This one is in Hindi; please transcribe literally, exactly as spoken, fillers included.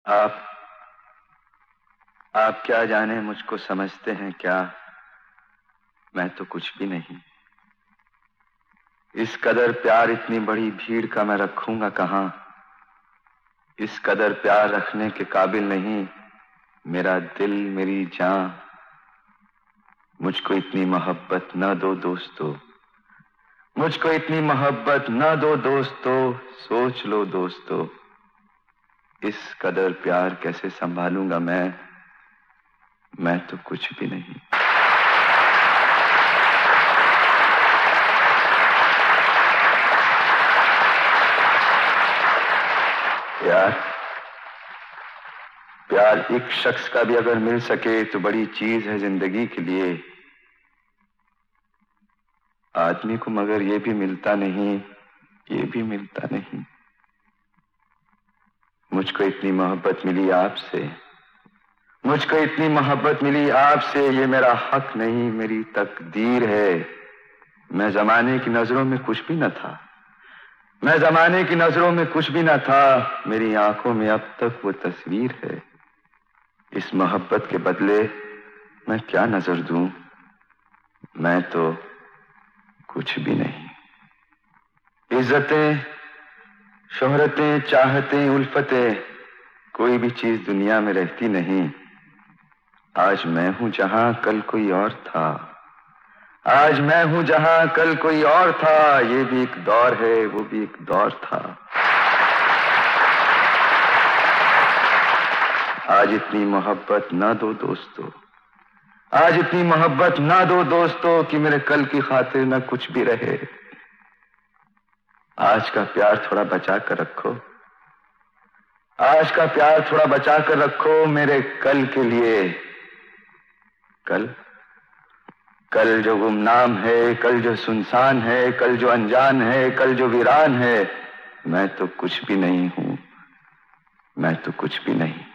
आप आप क्या जाने मुझको समझते हैं क्या? मैं तो कुछ भी नहीं। इस कदर प्यार इतनी बड़ी भीड़ का मैं रखूंगा कहां? इस कदर प्यार रखने के काबिल नहीं मेरा दिल, मेरी जान। मुझको इतनी मोहब्बत न दो दोस्तों, मुझको इतनी मोहब्बत न दो दोस्तों। सोच लो दोस्तों, इस कदर प्यार कैसे संभालूंगा मैं? मैं तो कुछ भी नहीं। प्यार प्यार एक शख्स का भी अगर मिल सके तो बड़ी चीज है जिंदगी के लिए। आदमी को मगर ये भी मिलता नहीं, ये भी मिलता नहीं। मुझको इतनी मोहब्बत मिली आपसे, मुझको इतनी मोहब्बत मिली आपसे। ये मेरा हक नहीं, मेरी तकदीर है। मैं जमाने की नजरों में कुछ भी न था, मैं जमाने की नजरों में कुछ भी न था। मेरी आंखों में अब तक वो तस्वीर है। इस मोहब्बत के बदले मैं क्या नजर दूं? मैं तो कुछ भी नहीं। इज्जतें, शोहरतें, चाहतें, उल्फतें, कोई भी चीज दुनिया में रहती नहीं। आज मैं हूं जहां कल कोई और था, आज मैं हूं जहां कल कोई और था। ये भी एक दौर है, वो भी एक दौर था। आज इतनी मोहब्बत ना दो दोस्तों, आज इतनी मोहब्बत ना दो दोस्तों कि मेरे कल की खातिर ना कुछ भी रहे। आज का प्यार थोड़ा बचा कर रखो, आज का प्यार थोड़ा बचा कर रखो मेरे कल के लिए। कल कल जो गुमनाम है, कल जो सुनसान है, कल जो अनजान है, कल जो वीरान है। मैं तो कुछ भी नहीं हूं, मैं तो कुछ भी नहीं।